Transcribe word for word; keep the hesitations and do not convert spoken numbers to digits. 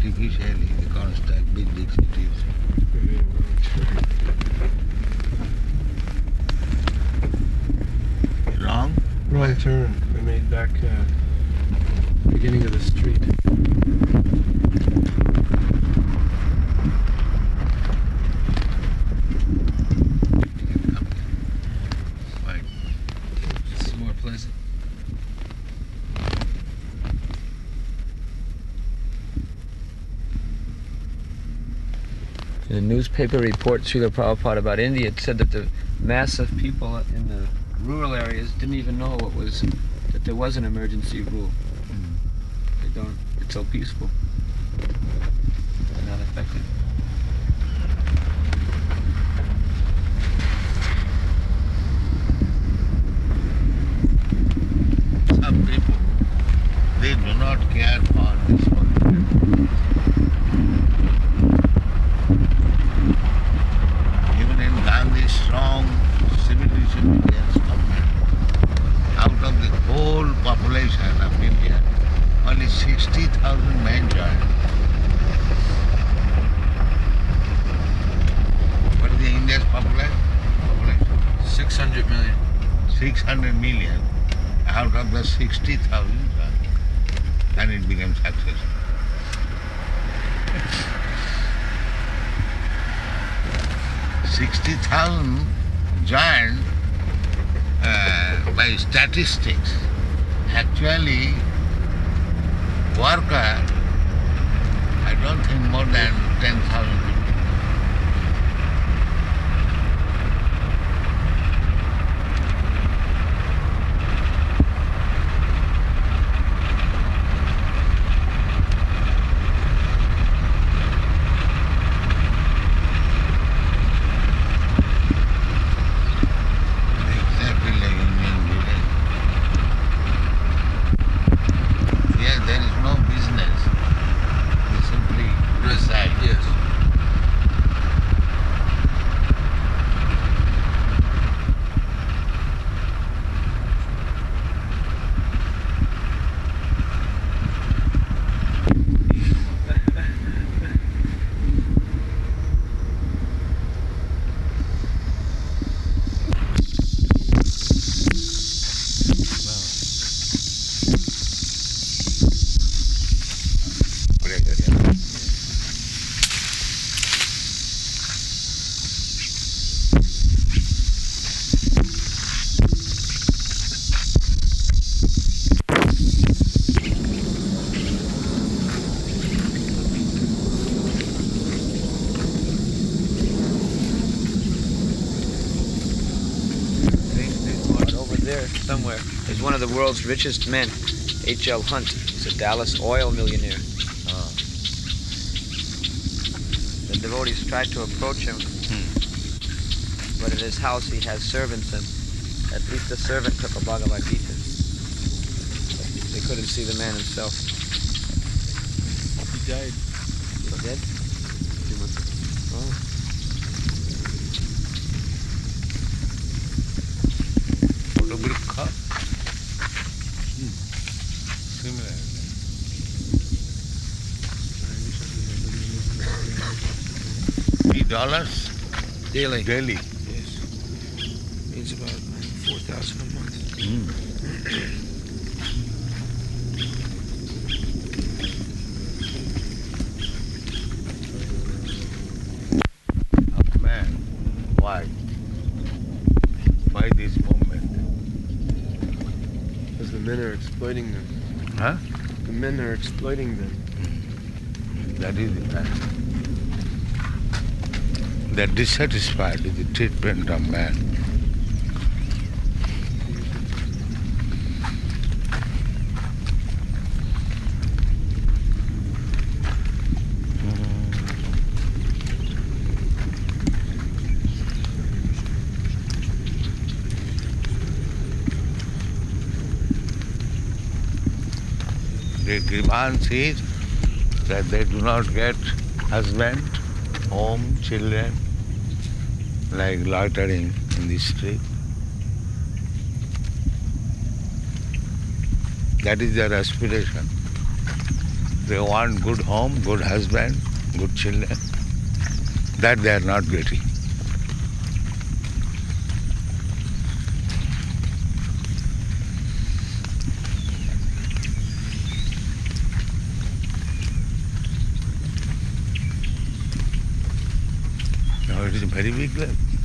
artificially they construct big, big cities. Wrong? Wrong turn. We made back uh, beginning of the street. Right. This is more pleasant. In a newspaper report, Srila Prabhupada about India, it said that the mass of people in the rural areas didn't even know what was, that there was an emergency rule. Mm. They don't, it's so peaceful. They're not affected. Some people, they do not care for this one. Even in Gandhi's strong civilization against government, out of the whole population of India, only sixty thousand men joined. What is the India's population? population? six hundred million. six hundred million out of the sixty thousand, and it became successful. sixty thousand joined uh, by statistics. Actually, worker, I don't think more than ten thousand people. Exactly like Indian village. Here there is no business. We simply reside. Yes. But over there, somewhere, is one of the world's richest men, H L Hunt. He's a Dallas oil millionaire. Oh. The devotees tried to approach him, but at his house he has servants, and at least a servant took a Bhagavad Gita. But they couldn't see the man himself. He died He's dead? a few months ago. Oh. Vruksha. Similar. Three dollars Daily. daily. Yes. Means about four thousand a month. Oh, man, why? Why this movement? Because the men are exploiting them. Huh? The men are exploiting them. That is the fact. They're dissatisfied with the treatment of man. The grievance is that they do not get husband, home, children, like loitering in the street. That is their aspiration. They want good home, good husband, good children. That they are not getting. Now it is a very big lake.